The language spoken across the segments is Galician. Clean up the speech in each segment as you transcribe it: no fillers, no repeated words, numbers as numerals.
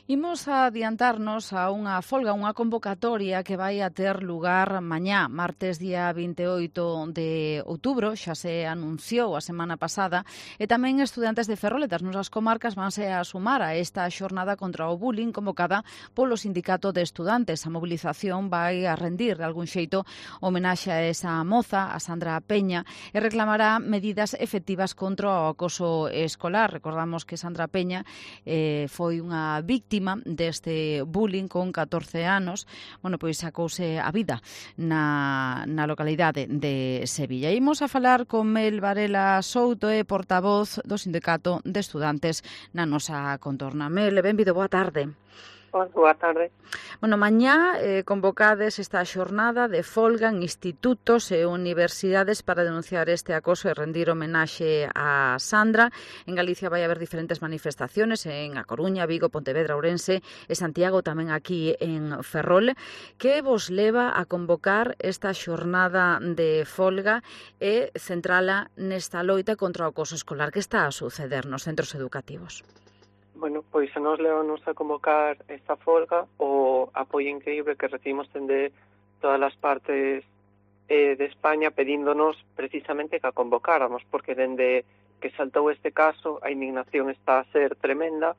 Imos a adiantarnos a unha folga, unha convocatoria que vai a ter lugar mañá, martes día 28 de outubro, xa se anunciou a semana pasada, e tamén estudantes de Ferrol e das nosas comarcas vanse a sumar a esta xornada contra o bullying convocada polo Sindicato de Estudantes. A mobilización vai a rendir de algún xeito homenaxe a esa moza, a Sandra Peña, e reclamará medidas efectivas contra o acoso escolar. Recordamos que Sandra Peña foi unha víctima deste bullying con 14 anos. Bueno, pois sacouse a vida na localidade de Sevilla. Imos a falar con Mel Varela Souto, portavoz do Sindicato de Estudantes na nosa contorna. Mel, benvido, boa tarde. Boa tarde. Bueno, mañá convocades esta xornada de folga en institutos e universidades para denunciar este acoso e rendir homenaxe a Sandra. En Galicia vai haber diferentes manifestaciones en A Coruña, Vigo, Pontevedra, Ourense e Santiago, tamén aquí en Ferrol. Que vos leva a convocar esta xornada de folga e centrala nesta loita contra o acoso escolar que está a suceder nos centros educativos? Bueno, pois a nos levanos a convocar esta folga o apoio increíble que recibimos dende todas as partes de España pedíndonos precisamente que a convocáramos, porque dende que saltou este caso a indignación está a ser tremenda,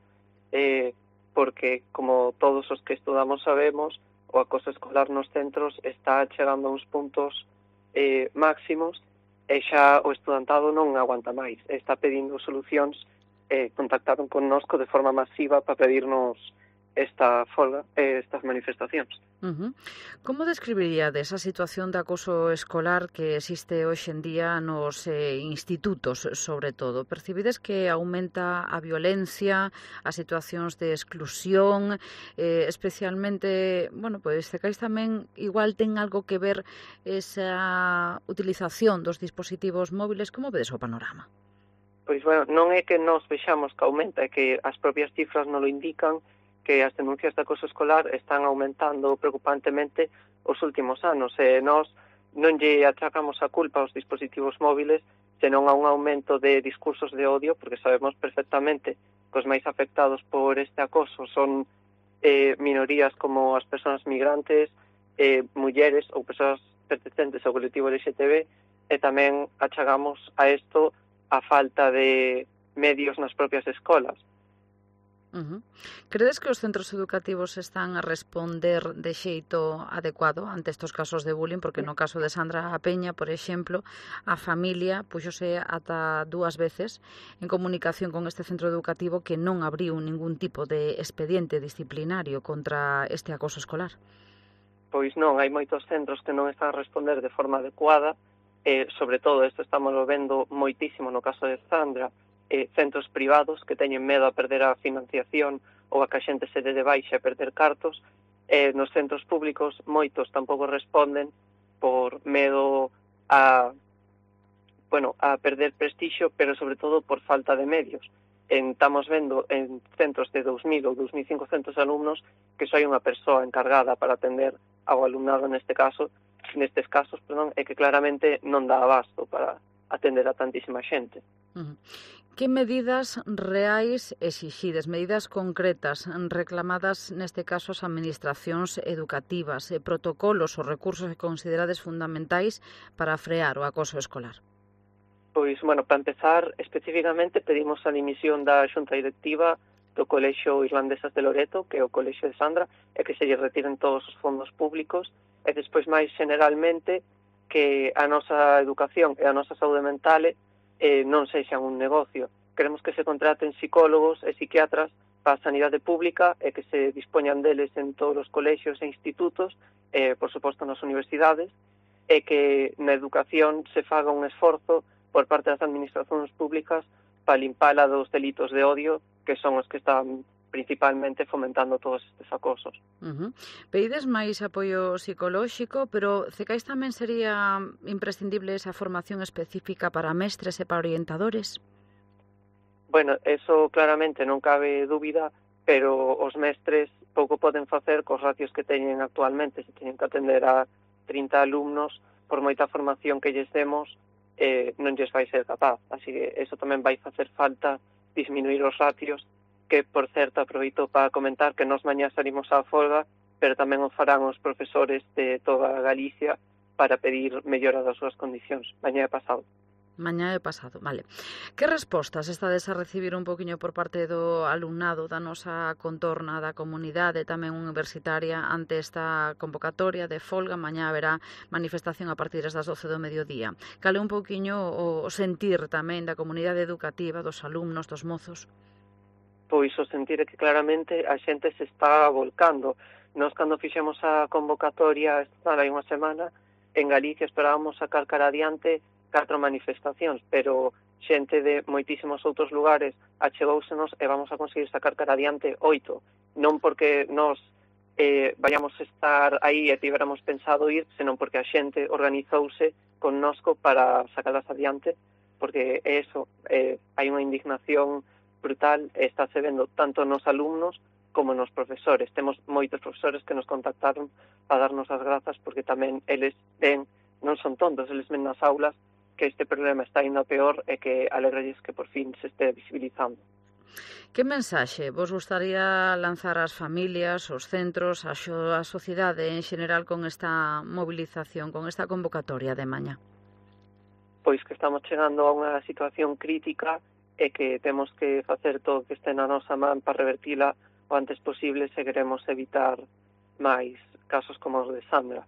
porque, como todos os que estudamos sabemos, o acoso escolar nos centros está chegando a uns puntos máximos e xa o estudantado non aguanta máis, está pedindo solucións. Contactaron connosco de forma masiva para pedirnos esta folga, estas manifestacións. Como describiríades a situación de acoso escolar que existe hoxe en día nos institutos, sobre todo? Percibides que aumenta a violencia, as situacións de exclusión, especialmente, bueno, pois Cecais tamén igual ten algo que ver esa utilización dos dispositivos móviles. Como vedes o panorama? Pois, bueno, non é que nos vexamos que aumenta, é que as propias cifras non lo indican, que as denuncias de acoso escolar están aumentando preocupantemente os últimos anos, e nós non lle achacamos a culpa aos dispositivos móviles, senón a un aumento de discursos de odio, porque sabemos perfectamente que os máis afectados por este acoso son minorías como as persoas migrantes, mulleres ou persoas pertencentes ao colectivo LGTB, e tamén achagamos a isto a falta de medios nas propias escolas. Credes que os centros educativos están a responder de xeito adecuado ante estes casos de bullying? Porque no caso de Sandra Peña, por exemplo, a familia puxose ata 2 veces en comunicación con este centro educativo que non abriu ningún tipo de expediente disciplinario contra este acoso escolar. Pois non, hai moitos centros que non están a responder de forma adecuada. Sobre todo, isto estamos vendo moitísimo no caso de Sandra, centros privados que teñen medo a perder a financiación ou a que a xente se dé de baixa e perder cartos. Nos centros públicos moitos tampouco responden por medo a perder prestixio, pero sobre todo por falta de medios. Estamos vendo en centros de 2.000 ou 2.500 alumnos que só hai unha persoa encargada para atender ao alumnado nestes casos, é que claramente non dá abasto para atender a tantísima xente. Que medidas reais exixides, medidas concretas, reclamadas neste caso as administracións educativas, protocolos ou recursos que considerades fundamentais para frear o acoso escolar? Pois, bueno, para empezar, especificamente pedimos a dimisión da xunta directiva do Colexio Irlandesas de Loreto, que é o Colexio de Sandra, e que se lle retiren todos os fondos públicos, e despois máis generalmente que a nosa educación e a nosa saúde mental non sexan un negocio. Queremos que se contraten psicólogos e psiquiatras para a sanidade pública e que se dispoñan deles en todos os colexios e institutos, por suposto nas universidades, e que na educación se faga un esforzo por parte das administracións públicas para limpala dos delitos de odio, que son os que están principalmente fomentando todos estes acosos. Pedides máis apoio psicolóxico, pero Cecais tamén sería imprescindible esa formación específica para mestres e para orientadores? Bueno, eso claramente non cabe dúbida, pero os mestres pouco poden facer cos ratios que teñen actualmente. Se teñen que atender a 30 alumnos, por moita formación que lles demos, non lles vai ser capaz. Así que eso tamén vai facer falta disminuir os ratios, que, por certo, aproveito para comentar que nós mañá salimos á folga, pero tamén o farán os profesores de toda Galicia para pedir mellora das súas condicións. Mañá é pasado. Mañá é pasado, vale. Que respostas estades a recibir un poquinho por parte do alumnado da nosa contorna da comunidade tamén universitaria ante esta convocatoria de folga? Mañá haberá manifestación a partir das 12 do mediodía. Cal é un poquinho o sentir tamén da comunidade educativa, dos alumnos, dos mozos? Pois o sentir é que claramente a xente se está volcando. Nós, cando fixemos a convocatoria hai unha semana, en Galicia esperábamos sacar cara adiante 4 manifestacións, pero xente de moitísimos outros lugares achegóusenos e vamos a conseguir sacar cara adiante 8. Non porque nós vayamos a estar aí e tiveramos pensado ir, senón porque a xente organizouse connosco para sacalas adiante, porque eso, hai unha indignación brutal e estáse vendo tanto nos alumnos como nos profesores. Temos moitos profesores que nos contactaron para darnos as grazas porque tamén eles ven, non son tontos, eles ven nas aulas que este problema está indo a peor e que alegralles que por fin se este visibilizando. Que mensaxe vos gustaría lanzar ás familias, aos centros, á sociedade en xeral con esta movilización, con esta convocatoria de mañá? Pois que estamos chegando a unha situación crítica e que temos que facer todo o que este na nosa man para revertila o antes posible se queremos evitar máis casos como os de Sandra.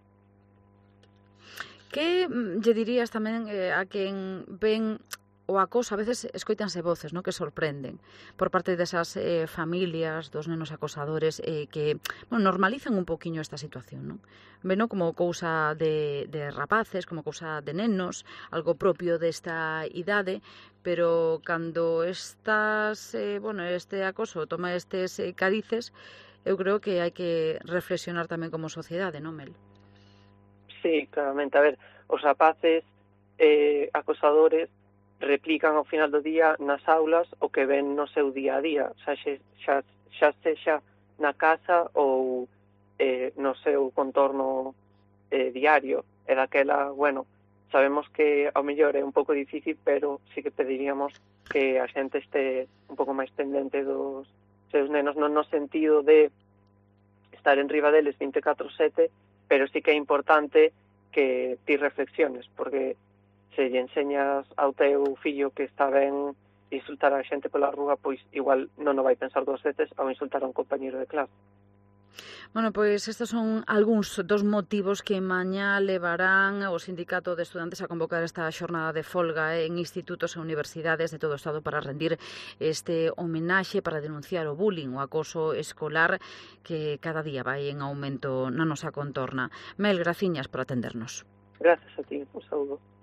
Que lle dirías tamén a quen ven o acoso? A veces escoitanse voces, no, que sorprenden por parte desas familias, dos nenos acosadores que normalizan un poquinho esta situación, non? Veno como cousa de rapaces, como cousa de nenos, algo propio desta idade, pero cando este acoso toma estes carices, eu creo que hai que reflexionar tamén como sociedade, non, Mel? Sí, claramente. A ver, os rapaces acosadores replican ao final do día nas aulas o que ven no seu día a día, xa sexa na casa ou no seu contorno diario. E daquela, bueno, sabemos que ao mellor é un pouco difícil, pero sí que pediríamos que a xente este un pouco máis pendente dos seus nenos, non no sentido de estar en riba deles 24/7, pero sí que é importante que ti reflexiones, porque se lle enseñas ao teu fillo que está ben insultar a xente pola rúa, pois igual non o vai pensar 2 veces ao insultar a un compañeiro de clase. Bueno, pois estes son algúns dos motivos que mañá levarán o Sindicato de Estudantes a convocar esta xornada de folga en institutos e universidades de todo o Estado para rendir este homenaxe, para denunciar o bullying, o acoso escolar que cada día vai en aumento na nosa contorna. Mel, graciñas por atendernos. Gracias a ti, un saúdo.